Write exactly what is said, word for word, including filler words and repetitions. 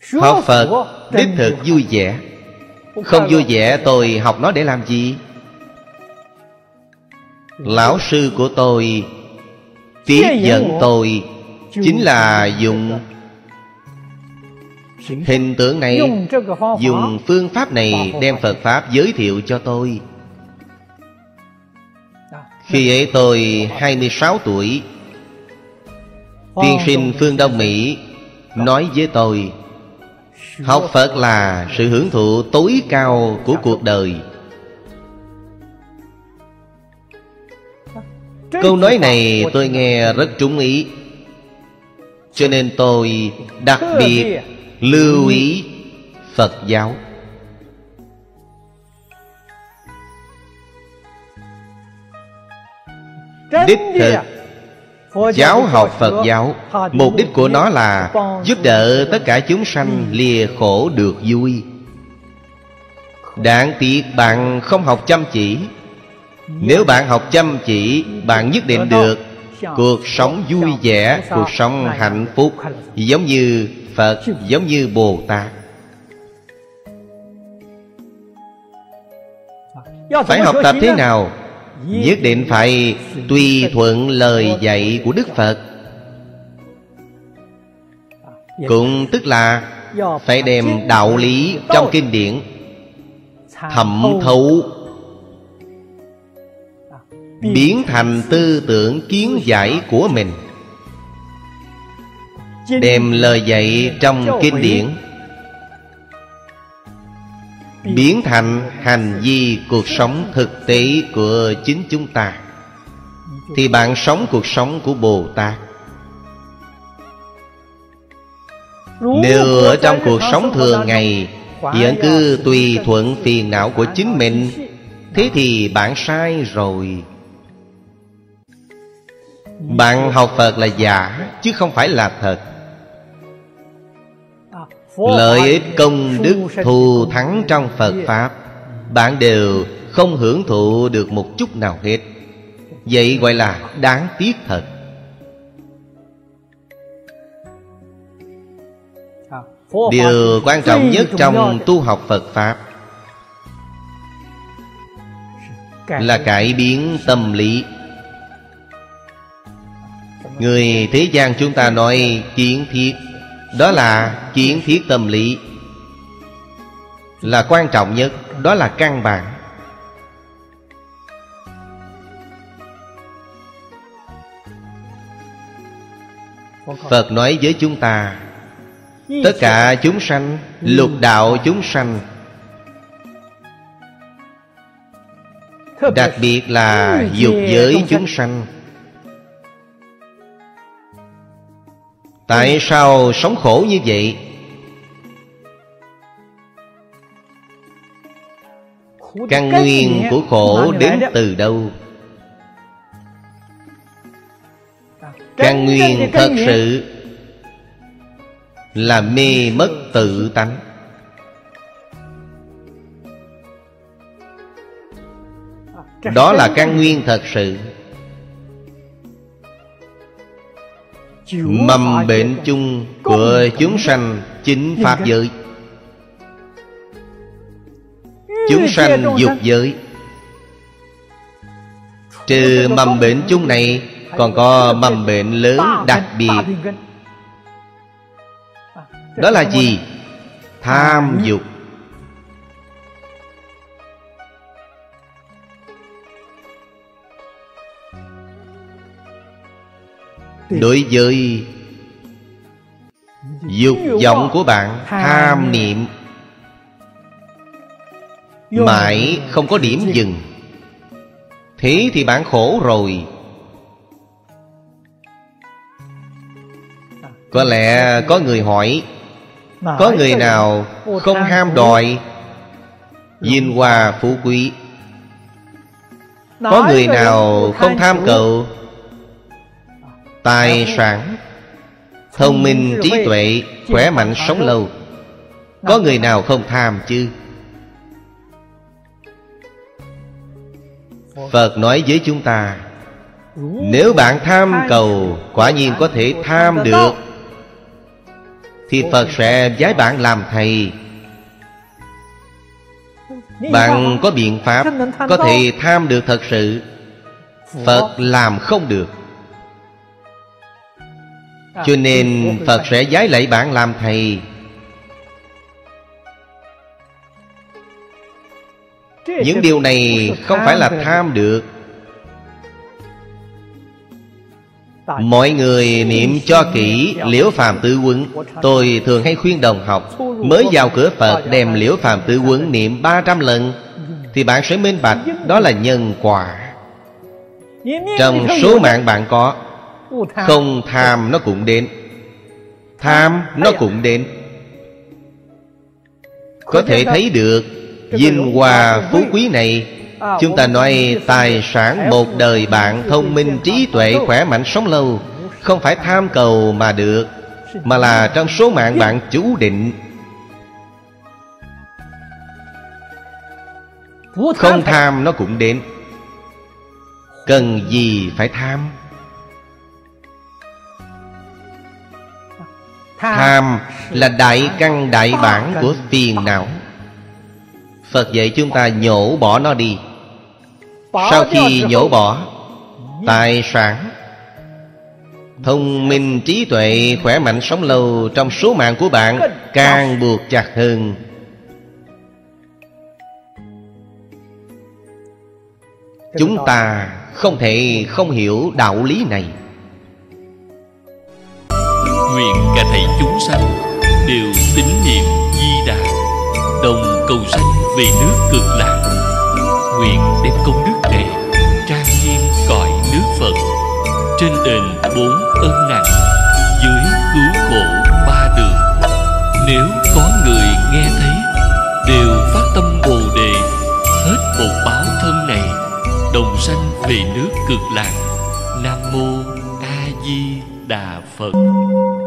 Học Phật đích thực vui vẻ. Không vui vẻ tôi học nó để làm gì? Lão sư của tôi tiếp dẫn tôi chính là dùng hình tượng này, dùng phương pháp này đem Phật Pháp giới thiệu cho tôi. Khi ấy tôi hai mươi sáu tuổi. Tiên sinh phương Đông Mỹ nói với tôi, học Phật là sự hưởng thụ tối cao của cuộc đời. Câu nói này tôi nghe rất trúng ý, cho nên tôi đặc biệt lưu ý Phật giáo. Đích thực giáo học Phật giáo, mục đích của nó là giúp đỡ tất cả chúng sanh lìa khổ được vui. Đáng tiếc bạn không học chăm chỉ. Nếu bạn học chăm chỉ, bạn nhất định được cuộc sống vui vẻ, cuộc sống hạnh phúc, giống như Phật, giống như Bồ Tát. Phải học tập thế nào? Nhất định phải tùy thuận lời dạy của Đức Phật. Cũng tức là phải đem đạo lý trong kinh điển thẩm thấu, biến thành tư tưởng kiến giải của mình. Đem lời dạy trong kinh điển biến thành hành vi cuộc sống thực tế của chính chúng ta, thì bạn sống cuộc sống của Bồ Tát. Nếu ở trong cuộc sống thường ngày vẫn cứ tùy thuận phiền não của chính mình, thế thì bạn sai rồi. Bạn học Phật là giả, chứ không phải là thật. Lợi ích công đức thù thắng trong Phật Pháp bạn đều không hưởng thụ được một chút nào hết. Vậy gọi là đáng tiếc thật. Điều quan trọng nhất trong tu học Phật Pháp là cải biến tâm lý. Người thế gian chúng ta nói kiến thiết, đó là kiến thiết tâm lý, là quan trọng nhất, đó là căn bản. Phật nói với chúng ta, tất cả chúng sanh, lục đạo chúng sanh, đặc biệt là dục giới chúng sanh, tại sao sống khổ như vậy? Căn nguyên của khổ đến từ đâu? Căn nguyên thật sự là mê mất tự tánh. Đó là căn nguyên thật sự. Mầm bệnh chung của chúng sanh chính pháp giới. Chúng sanh dục giới. Trừ mầm bệnh chung này, còn có mầm bệnh lớn đặc biệt. Đó là gì? Tham dục. Đối với dục vọng của bạn, tham niệm mãi không có điểm dừng, thế thì bạn khổ rồi. Có lẽ có người hỏi, có người nào không ham đòi vinh hoa phú quý? Có người nào không tham cầu tài sản, thông minh, trí tuệ, khỏe mạnh, sống lâu? Có người nào không tham chứ? Phật nói với chúng ta, nếu bạn tham cầu, quả nhiên có thể tham được thì Phật sẽ bái bạn làm thầy. Bạn có biện pháp có thể tham được thật sự, Phật làm không được. Cho nên Phật sẽ vái lạy bạn làm thầy. Những điều này không phải là tham được. Mọi người niệm cho kỹ Liễu Phàm Tứ Quấn. Tôi thường hay khuyên đồng học mới vào cửa Phật đem Liễu Phàm Tứ Quấn niệm ba trăm lần, thì bạn sẽ minh bạch đó là nhân quả. Trong số mạng bạn có, không tham nó cũng đến, tham nó cũng đến. Có thể thấy được vinh hoa phú quý này. Chúng ta nói tài sản một đời bạn thông minh trí tuệ khỏe mạnh sống lâu, không phải tham cầu mà được, mà là trong số mạng bạn chú định. Không tham nó cũng đến, cần gì phải tham. Tham là đại căn đại bản của phiền não. Phật dạy chúng ta nhổ bỏ nó đi. Sau khi nhổ bỏ, tài sản, thông minh trí tuệ khỏe mạnh sống lâu trong số mạng của bạn càng buộc chặt hơn. Chúng ta không thể không hiểu đạo lý này. Nguyện cả thảy chúng sanh đều tín niệm Di Đà, đồng cầu sanh về nước Cực Lạc. Nguyện đem công đức này trang nghiêm cõi nước Phật, trên đền bốn ân nặng, dưới cứu khổ ba đường. Nếu có người nghe thấy, đều phát tâm Bồ Đề, hết một báo thân này, đồng sanh về nước Cực Lạc. Nam mô A Di Đà Phật.